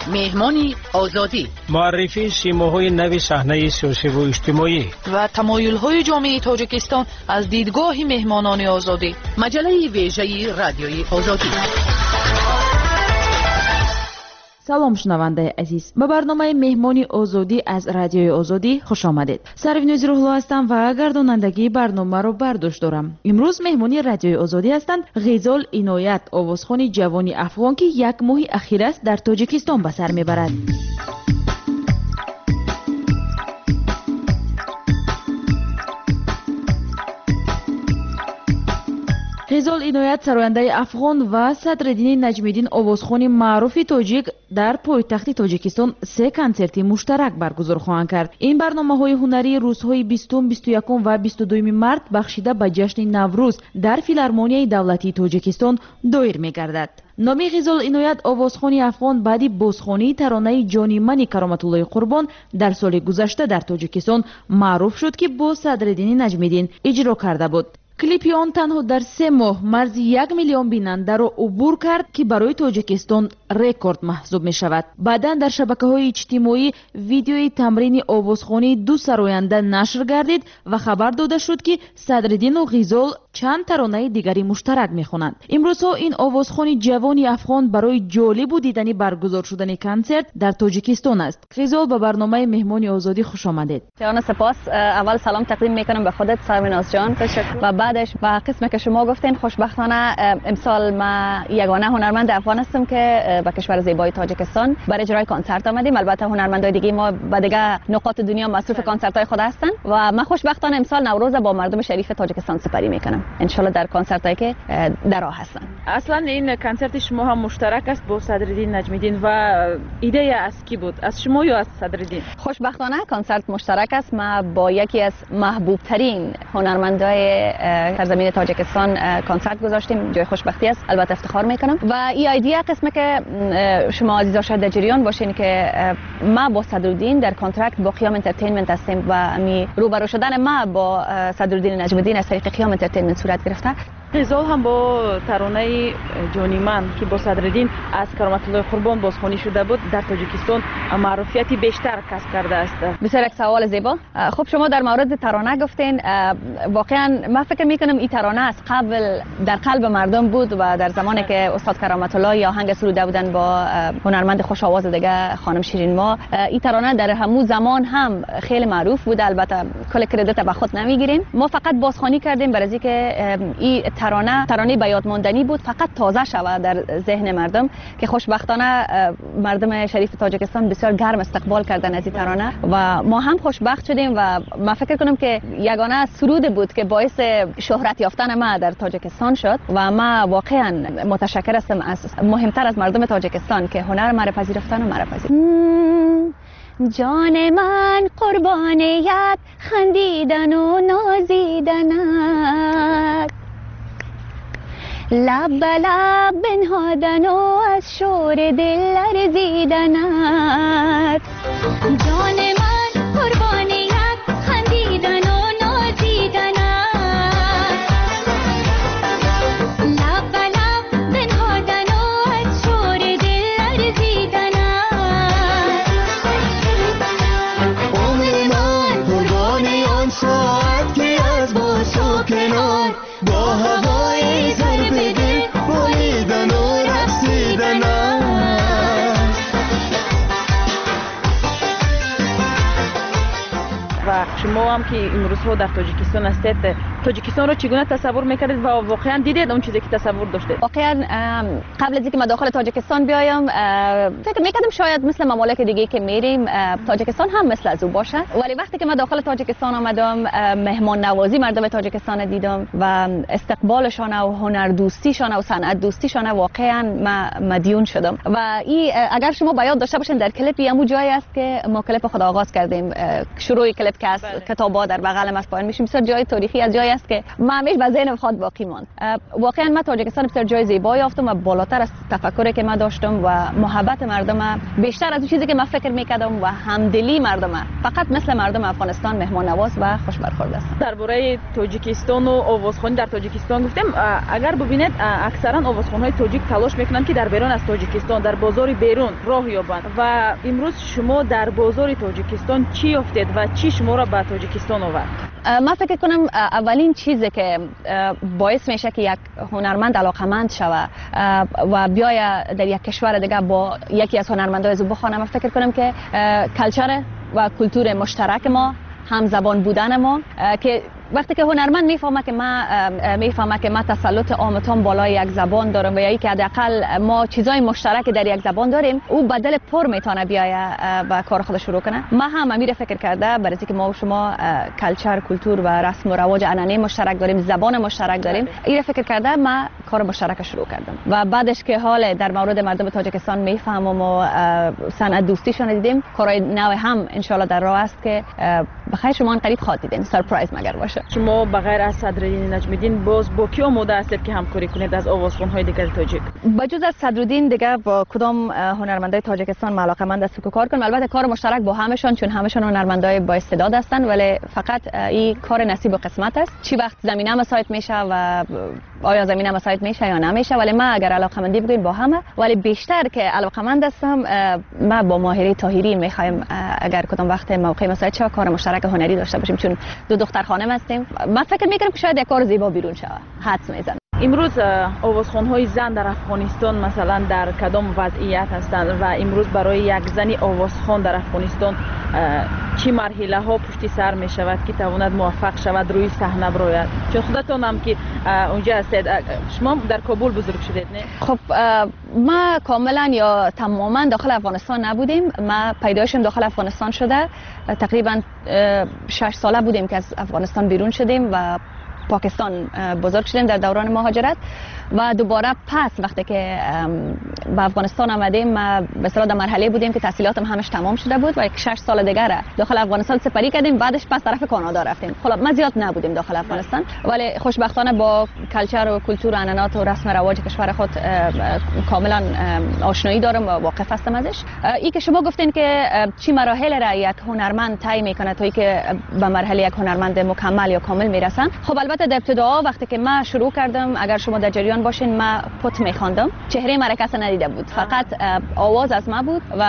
مهمانی آزادی، معرفی سیماهای نوی صحنه سیاسی و اجتماعی و تمایل‌های جامعه تاجیکستان از دیدگاه مهمانان آزادی. مجله ویژه رادیوی آزادی. سلام شنونده عزیز، به برنامه مهمانی آزادی از رادیوی آزادی خوش آمدید. سروینوز روحلا هستم و گردانندگی برنامه رو بر دوش دارم. امروز مهمانی رادیوی آزادی هستند غزال اینایت، آوازخوان جوانی افغان که یک ماه اخیر است در تاجیکستان به سر میبرد. غزال اینایت سراینده افغان و صدرالدین نجمیدین آوازخوان معروف تاجیک در پایتخت تاجیکستان 3 کنسرت مشترک برگزار خواهند کرد. این برنامه‌های هنری روزهای 20، 21 و 22 مارس بخشیده به جشن نوروز در فیلارمونیای دولتی تاجیکستان دایر می‌گردد. نامی غزال اینایت آوازخوانی افغان بعدی بازخوانی ترانه جانیمن کرامت الله قربان در سال گذشته در تاجیکستان معروف شد که با صدرالدین نجمیدین اجرا کرده بود. کلیپی آن تنها در 3 ماه مرز 1 میلیون بیننده را عبور کرد که برای تاجیکستان رکورد محسوب می شود. بعداً در شبکه‌های اجتماعی ویدیوی تمرین آوازخوانی 2 سراینده نشر گردید و خبر داده شد که صدرالدین و غزال چند ترانه دیگری مشترک می‌خوانند. امروزها این آوازخوان جوانی افغان برای جالب و دیدنی برگزار شدن کنسرت در تاجیکستان است. غزال به برنامه مهمانی آزادی خوش آمدید. جان سپاس. اول سلام تقدیم میکنم به خودت سرمناز جان. تشکر. و بعدش با قسمی که شما گفتین خوشبختانه امسال ما یگانه هنرمند افغان هستم که به کشور زیبای تاجیکستان برای اجرای کنسرت آمدیم. البته هنرمندای دیگه ما به دیگه نقاط دنیا مصروف کنسرت‌های خود هستن و ما خوشبختانه امسال نوروز با مردم شریف تاجیکستان سپری میکنم. ان شاء الله در کنسرتایی که در راه هستن. اصلا این کنسرت شما هم مشترک است با صدرالدین نجمیدین و ایده از کی بود؟ از شما یا از صدرالدین؟ خوشبختانه کنسرت مشترک است. ما با یکی از محبوب ترین هنرمندای سرزمین تاجیکستان کنسرت گذاشتیم. جای خوشبختی است. البته افتخار میکنم و این ایده قسمه که شما عزیزا شاید در جریان باشین که ما با صدرالدین در کانترکت با قیام انترتینمنت هستیم و می روبرو شدن ما با صدرالدین نجمیدین از طریق قیام انترتینمنت صورت گرفته. غزال هم با ترانه جانی من که با صدرالدین از کرامت الله قربان بازخوانی شده بود در تاجیکستان معروفیتی بیشتر کسب کرده است. بسیار یک سوال زیبا. خب شما در مورد ترانه گفتین. واقعا من فکر میکنم این ترانه از قبل در قلب مردم بود و در زمانی که استاد کرامت الله یا آهنگ سروده بودن با هنرمند خوش آواز دیگه خانم شیرین ما، این ترانه در همون زمان هم خیلی معروف بود. البته کل کردیت به خود نمیگیریم. ما فقط بازخوانی کردیم برای اینکه این ترانه به یاد ماندنی بود، فقط تازه شود در ذهن مردم که خوشبختانه مردم شریف تاجیکستان بسیار گرم استقبال کردن از این ترانه و ما هم خوشبخت شدیم و من فکر کنم که یگانه سرود بود که باعث شهرت یافتن ما در تاجیکستان شد و ما واقعا متشکر هستم از مهمتر از مردم تاجیکستان که هنر ما را پذیرفتن و ما را پذیرفتن. جان من قربانیت خندیدن و نازیدنت، لب به لب بنهادن و از شور دل لرزیدنت. جان من قربانیت خندیدن و نازیدنت، لب به لب بنهادن و از شور دل لرزیدنت. عمر من قربانی آن ساعت که از باش و کنار با هوای ضرب دل بریدن و رقصیدن و شما هم که امروزها در تاجیکستان هستید، تاجیکستان رو چگونه تصور میکردید و واقعا دیدید اون چیزی که تصور داشتید؟ واقعا قبل از اینکه من داخل تاجیکستان بیایم فکر میکردم شاید مثل ممالک دیگه که میریم تاجیکستان هم مثل از او باشه، ولی وقتی که من داخل تاجیکستان آمدم مهمان نوازی مردم تاجیکستان دیدم و استقبالشان و هنر دوستیشان و صنعت دوستیشان واقعا مدیون شدم. و این اگر شما بیاد داشته باشین در کلیپی همون جایی است که ما کلیپ خود آغاز کردیم، شروع کلیپ که از کتابا در بغل ما پایین میشیم، بسیار جای تاریخی از جایی است که من همیشه به ذهنم خود باقی ماند. واقعا من تاجیکستان بسیار جای زیبایی یافتم و بالاتر از تفکری که من داشتم و محبت مردم بیشتر از اون چیزی که من فکر میکردم و همدلی مردم فقط مثل مردم افغانستان مهمان نواز و خوش برخورد است. درباره تاجیکستان و آوازخوانی در تاجیکستان گفتم، اگر ببینید اکثرا آوازخوان‌های تاجیک تلاش میکنن که در بیرون از تاجیکستان در بازار بیرون راه یابند و امروز شما در بازار تاجیکستان چی یافتید و چی شما را به تاجیکستان آورد؟ من فکر کنم اولین چیزی که باعث میشه که یک هنرمند علاقمند شود و بیاید در یک کشور دیگه با یکی از هنرمندای از او بخوانه، من فکر کنم که کلچر و کلتور مشترک ما، هم زبان بودن ما، که وقتی که هنرمند میفهمه که ما تسلط عامتان بالای یک زبان دارم و یا که حداقل ما چیزای مشترک در یک زبان داریم، او بدل پر میتونه بیاید و کار خودش شروع کنه. من هم امیر فکر کرده برای اینکه ما و شما کلچر، کلتور و رسم و رواج عنعنه مشترک داریم، زبان مشترک داریم، این فکر کرده من کار مشترک شروع کردم و بعدش که حال در مورد مردم تاجیکستان میفهمم و صنعت دوستیشون دیدیم، کارهای نو هم ان شاء الله در راه است که بخیر شما قریب خواهید دیدین، سرپرایز مگر باشه. شما بغیر از صدرالدین نجمیدین باز با کی آماده هستید که همکاری کنید از آوازخوان‌های دیگر تاجیک؟ بجز از صدرالدین دیگه با کدام هنرمندای تاجیکستان علاقه‌مند است که کار کنم. البته کار مشترک با همشون، چون همشون هنرمندای با استعداد هستن، ولی فقط این کار نصیب و قسمت است. چی وقت زمینه مساعد میشه و آیا زمینه مساعد میشه یا نمیشه، ولی من اگر علاقه‌مندی بگوین با همه، ولی بیشتر که علاقه‌مند هستم من با ماهره طاهری میخوایم اگر کدام وقت موقع مساعد شه کار مشترک هنری داشته باشیم، چون دو دختر خانم هستیم. من فکر میکنم که شاید یک کار زیبا بیرون شود. حدس میزنم. امروز آوازخوان‌های زن در افغانستان مثلا در کدام وضعیت هستند و امروز برای یک زنی آوازخوان در افغانستان چی مرحله ها پشت سر می شود که تواند موفق شود روی صحنه براید؟ چون خودتون هم که اونجا هستید، شما در کابل بزرگ شدید نه؟ خب ما کاملا یا تماما داخل افغانستان نبودیم. ما پیدایشم داخل افغانستان شده، تقریبا 6 ساله بودیم که از افغانستان بیرون شدیم و پاکستان بزرگ شدیم در دوران مهاجرت و دوباره پس وقتی که به افغانستان آمدیم ما به اصطلاح در مرحله بودیم که تحصیلاتم همش تمام شده بود و 6 سال دیگه داخل افغانستان سپری کردیم، بعدش پس طرف کانادا رفتیم. خب ما زیاد نبودیم داخل افغانستان، ولی خوشبختانه با کلچر و کلتور و عنعنات و رسم و رواج کشور خود کاملا آشنایی دارم و واقف هستم ازش. این که شما گفتین که چی مراحل را یک هنرمند طی میکنه تا اینکه به مرحله یک هنرمند مکمل یا کامل میرسن، خب البته در ابتدا وقتی که من شروع کردم، اگر شما در جریان باشین، من پت میخواندم، چهره مرا کس ندیده بود، فقط آواز از ما بود و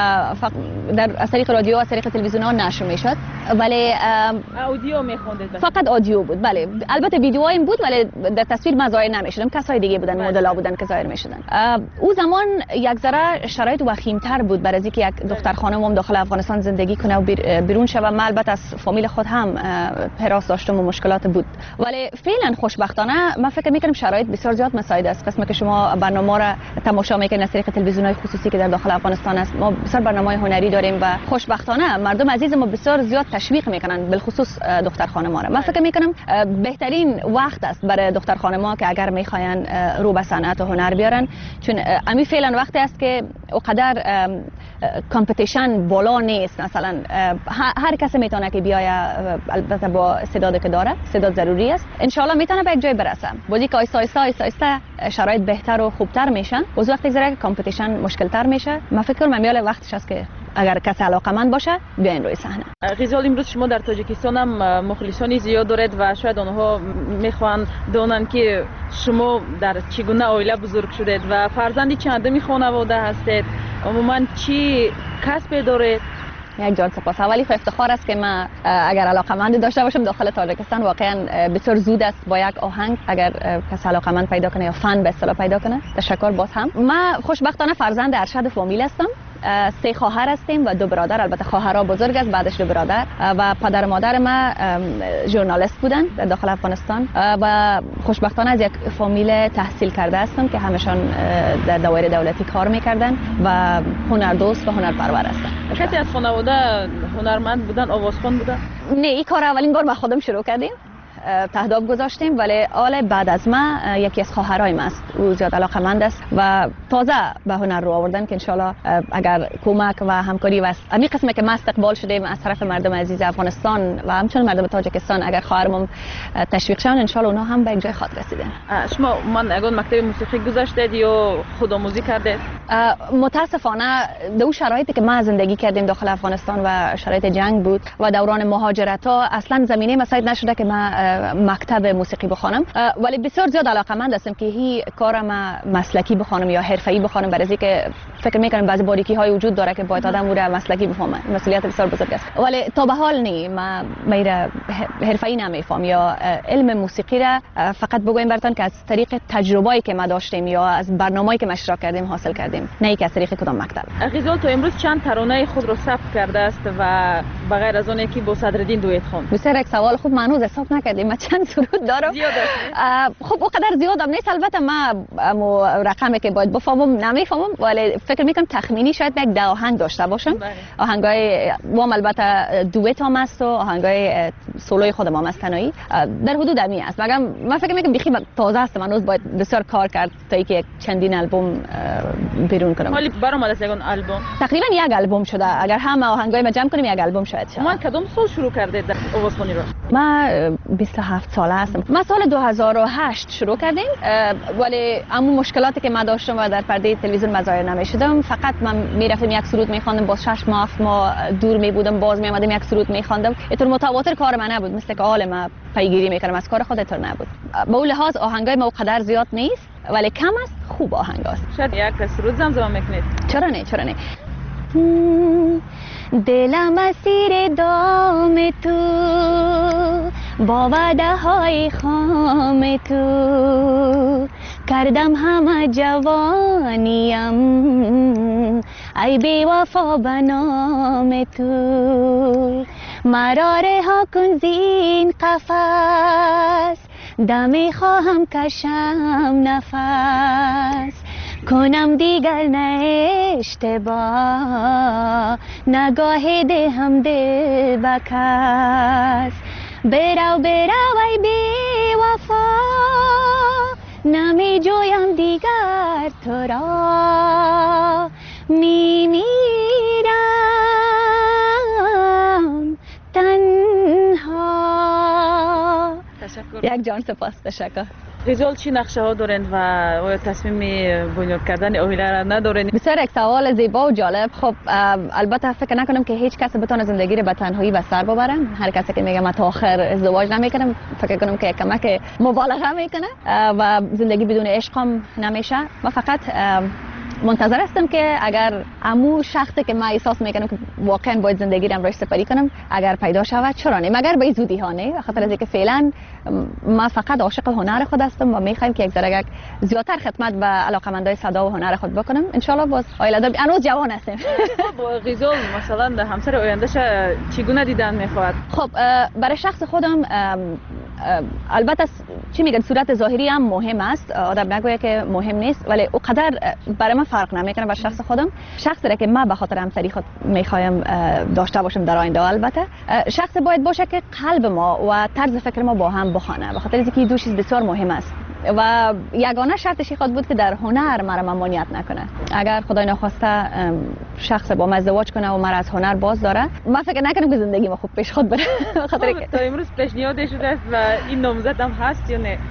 از طریق رادیو از طریق تلویزیون ها نشر میشد، ولی اودیو میخوندید؟ فقط آدیو بود. بله البته ویدیوهایم بود ولی در تصویر من ظاهر نمیشدم، کسای دیگه بودن، مدل‌ها بودن که ظاهر میشدن. او زمان یک ذره شرایط وخیم‌تر بود برای اینکه یک دختر خانم داخل افغانستان زندگی کنه و بیرون شه. من البته از فامیل خود هم حراس داشتم و مشکلات بود، ولی فعلا خوشبختانه من فکر میکنم شرایط بسیار زیاد مساعد است. قسمت که شما برنامه را تماشا میکنید از طریق تلویزیون‌های خصوصی که در داخل افغانستان است، ما بسیار برنامه‌های هنری داریم و خوشبختانه مردم عزیز ما بسیار زیاد تشویق میکنن، بالخصوص دختر خانم‌ها را. من فکر میکنم بهترین وقت است برای دختر خانم‌ها که اگر میخواین رو به صنعت و هنر بیارن، چون امی فعلا وقتی است که اونقدر کامپتیشن بالا نیست. مثلا هر کسی میتونه که بیاید، البته با استعدادی که داره، استعداد ضروری است، ان شاء الله میتونه به یک جای برسه. بودی که آیسته شرایط بهتر و خوبتر میشن، باز وقتی زره کامپتیشن مشکل‌تر میشه. من فکر کنم میاله وقتش است که اگر کسی علاقه‌مند باشه بیاین روی صحنه. غزال، امروز شما در تاجیکستان هم مخلصانی زیاد دارید و شاید آنها میخوان دونن که شما در چگونه عائله بزرگ شدید و فرزندی چندمی خانواده هستید، عموما چی کسب دارید؟ یک جان سپاس. اولی افتخار است که من اگر علاقه‌مند داشته باشم داخل تاجیکستان. واقعا بسیار زود است با یک آهنگ اگر کس علاقه‌مند پیدا کنه یا فن به اصطلاح پیدا کنه. تشکر. باز هم من خوشبختانه فرزند ارشد فامیل هستم. 3 خواهر هستیم و 2 برادر. البته خواهرها بزرگ است، بعدش 2 برادر و پدر و مادر ما ژورنالیست بودن در داخل افغانستان و خوشبختانه از یک فامیل تحصیل کرده هستم که همشان در دایره دولتی کار میکردن و هنردوست و هنرپرور هستن. کسی از خانواده هنرمند بودن، آوازخوان بودن؟ نه، این کار اولین بار ما خودم شروع کردیم. تهداب گذاشتیم، ولی آل بعد از ما یکی از خواهرای ما است، او زیاد علاقمند است و تازه به هنر رو آوردن که انشالله اگر کمک و همکاری و همین قسمی که ما استقبال شدیم از طرف مردم عزیز افغانستان و همچنین مردم تاجیکستان، اگر خواهرمون تشویق شون انشالله اونا هم به یک جای خاط رسیدن. شما من اگه مکتب موسیقی گذاشتید یا خودآموزی کردید؟ متاسفانه دو شرایطی که ما زندگی کردیم داخل افغانستان و شرایط جنگ بود و دوران مهاجرت ها اصلا زمینه مساعد نشده که ما مکتب موسیقی بخوانم، ولی بسیار زیاد علاقمند هستم که هی کارم مسلکی بخوانم یا حرفه‌ای بخوانم، برای اینکه فکر میکنم بعضی باریکی های وجود داره که باید آدم رو مسلکی بفهمه، مسئولیت بسیار بزرگ است. ولی تا به حال نی ما میره حرفه‌ای نمیفهم یا علم موسیقی را فقط بگویم براتون که از طریق تجربه‌ای که ما داشتیم یا از برنامه‌ای که اشتراک کردیم حاصل کردیم، نه که از طریق کدام مکتب. غزال تو امروز چند ترانه خود رو ثبت کرده است و بغیر از اون که با صدرالدین دویت خوند؟ بسیار یک سوال خوب، منوز حساب نکردیم ما چند سرود دارم. زیاد است. خب اونقدر زیادم نیست، البته ما رقمی که باید بفهمم نمیفهمم، ولی فکر میکنم تخمینی شاید یک 10 آهنگ داشته باشم. آهنگای وام البته دویت هم است و آهنگای سولوی خودم هم است تنهایی، در حدود امی است. مگر من فکر میکنم بیخی تازه است، منوز باید بسیار کار کرد تا اینکه چندین البوم بیرون کنم. ولی برام از یک البوم تقریبا یک البوم شده، اگر همه آهنگای ما جمع کنیم یک البوم شاید شه. من کدام سال شروع کردید در آوازخوانی رو؟ ما 27 ساله هستم. ما سال 2008 شروع کردیم، ولی اما مشکلاتی که ما داشتم و در پرده تلویزیون مظاهر نمیشدم، فقط من میرفتم یک سرود میخواندم، باز 6 ماه 7 ماه دور میبودم، باز میامدم یک سرود میخواندم. اینطور متواتر کار من نبود، مثل که حال ما پیگیری میکردم از کار خود، اینطور نبود. به اون لحاظ آهنگای ما قدر زیاد نیست ولی کم است، خوب آهنگ است. شاید یک سرود زمزمه میکنید؟ چرا نه دلم اسیر دام تو، با وعده های خام تو کردم همه جوانیم، ای بی وفا به نام تو مرا رها کن زین قفس، دمی خواهم کشم نفس، کنم دیگر نه اشتباه، نگاه دهم دل به کس، برو ای بی وفا، نمی جویم دیگر تو را، می میرم تنها. تشکر. یک جان سپاس. تشکر. غزال چی نقشه ها دارند و آیا تصمیم بنیاد کردن آینه را ندارند؟ بسیار یک سوال زیبا و جالب. خب البته فکر نکنم که هیچ کس بتونه زندگی رو به تنهایی و سر ببره. هر کسی که میگه من تا آخر ازدواج نمیکنم، فکر کنم که کمک مبالغه میکنه و زندگی بدون عشق هم نمیشه. من فقط منتظر هستم که اگر امو شخصی که من احساس میکنم که واقعا باید زندگی رو امروز سپری کنم اگر پیدا شود، چرا نه، مگر به زودی ها نه، خاطر از اینکه فعلا ما فقط عاشق هنر خود هستم و میخوایم که یک ذره زیادتر خدمت به علاقمندای صدا و هنر خود بکنم. ان شاء الله باز آیله دار هنوز جوان هستیم. خب غزال مثلا همسر آیندهش چگونه دیدن میخواد؟ خب برای شخص خودم البته چی میگن صورت ظاهری هم مهم است، آدم نگوید که مهم نیست، ولی اونقدر برای من فرق نمیکنه. برای شخص خودم، شخصی را که من به خاطر همسری خود میخوایم داشته باشم در آینده، البته شخص باید باشه که قلب ما و طرز فکر ما با هم بخوانه، به خاطر اینکه دو چیز بسیار مهم است و یگانه شرطش خود بود که در هنر مرا ممانعت نکنه. اگر خدای نخواسته شخص با من ازدواج کنه و مرا از هنر باز داره، من فکر نکنم که زندگی ما خوب پیش خود بره. خاطر که تا امروز پیشنهاد شده است و این نامزد هم هست یا نه؟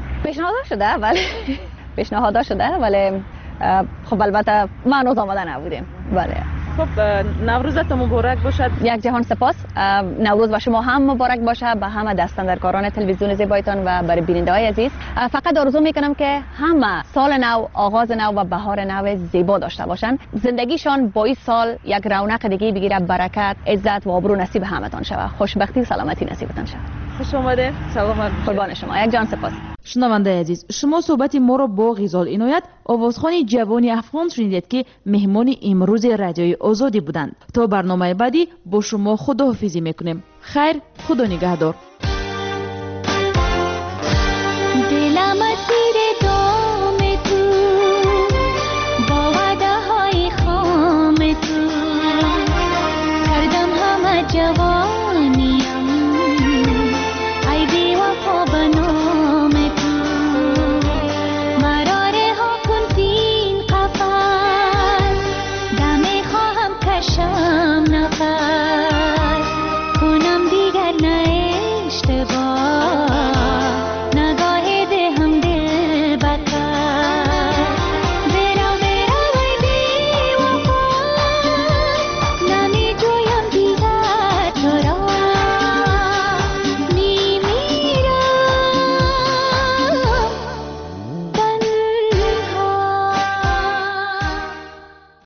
پیشنهاد شده ولی خب البته ما هنوز آماده نبودیم. بله. خب نوروزتون مبارک باشد. یک جهان سپاس. نوروز و شما هم مبارک باشه به همه دستاندرکاران تلویزیون زیبایتان و برای بیننده‌های عزیز. فقط آرزو میکنم که همه سال نو، آغاز نو و بهار نو زیبا داشته باشن، زندگیشان با این سال یک رونق دیگه بگیره، برکت، عزت و آبرو نصیب همتان شود، خوشبختی و سلامتی نصیبتان شود. خوش آمده. سلامت. قربان شما. یک جان سپاس. شنونده عزیز، شما صحبت ما را با غزال عنایت، آوازخوان جوانی افغان شنیدید که مهمان امروز رادیوی آزادی بودند. تا برنامه بعدی با شما خداحافظی میکنیم. خیر، خدا نگهدار.